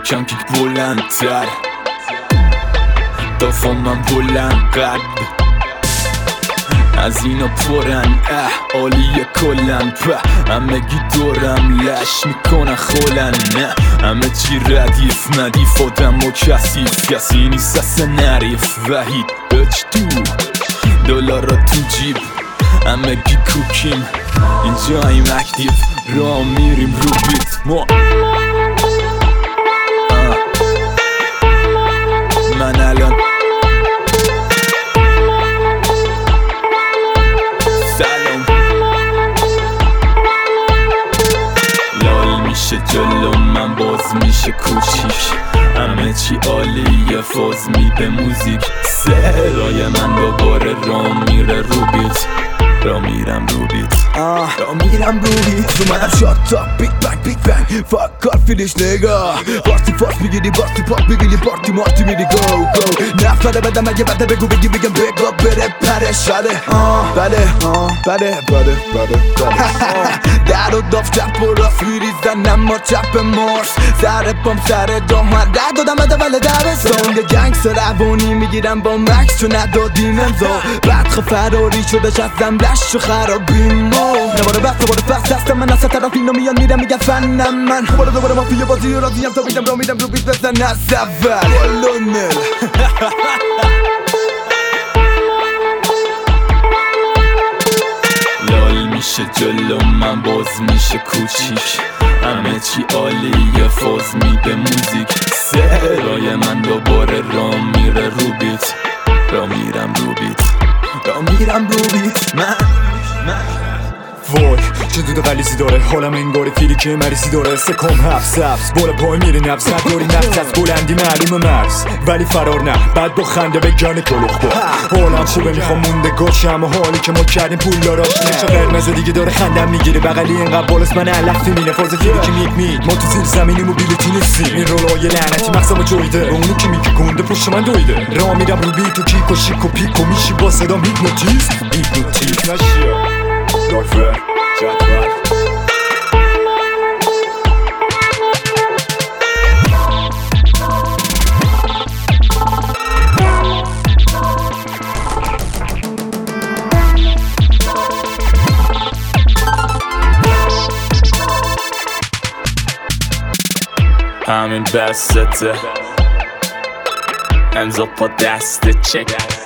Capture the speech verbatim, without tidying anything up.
یکم کیک بلندتر، دافا من بلند قد از اینا پرن اه عالیه کلن په همه گی دورم لش میکنن خولن نه همه چی ردیف ندیف آدم و کسیف کسی نیست اصلا نریف وحید اچ دو دلارا تو جیب همه گی کوکیم اینجا این اکتیف را میریم رو بیت ما من الان سلام لال میشه جلو من باز میشه کوچیک همه چی عالیه فاز می به موزیک صدای من دوباره را میره رو بیت را میرم رو بیت آه را میرم رو بیت رو منم شات تا بیگ بنگ بیگ بنگ فاک کار فیلیش نگاه پارتی پاس میگیری پارتی پاک میگیری پارتی مارتی میری گو گو نفره بدم اگه بده بگو بگی بگم بگو بره پرشاده آه بله آه بله بله بله بله در و داف چپ و راست میریزن اما چپ مارس سر پام سر دام من رد دادم بده بله دبستان یه گنگس روانی میگیرم با مکس چون ندادیم امضا بعد خب فراری شده شستم لش و خرابیم نباره بست نباره بست هستم من اصلا طرف اینو میان میرم میگن فنم من دوباره دوباره مافیا بازی و راضیم تا بیدم را میدم رو بیت بزن از اول والونل لال میشه جلو من باز میشه کوچیک همه چی عالیه فاز می به موزیک صدای من دوباره را میره رو بیت را میرم رو بیت را میرم رو بیت من من وای چه دود غلیزی داره حالم انگار فیلی که مریضی داره سکم هفت سبز بالا پای میره نفس نداری نفس از بلندی معلوم مرز ولی فرار نه بعد با خنده به گن کلوخ با حالم خوبه میخوام مونده گاشم و حالی که ما کردیم پول داراش نه چه قرمز دیگه داره خندم میگیره بغلی اینقدر بالاست من علفی مینه فاز فیلی که میگ میگ ما تو زیر زمینیم و بیلیتی نیستیم این رولای لعنتی مغزمو جویده به اونی که میگه گنده پشت من دویده را میرم رو بیت و کیک و شیک و پیک و میشی با صدام هیپنوتیز هیپنوتیز نشیا Dörfer, Chatwar همین بسته امضا پا دست چک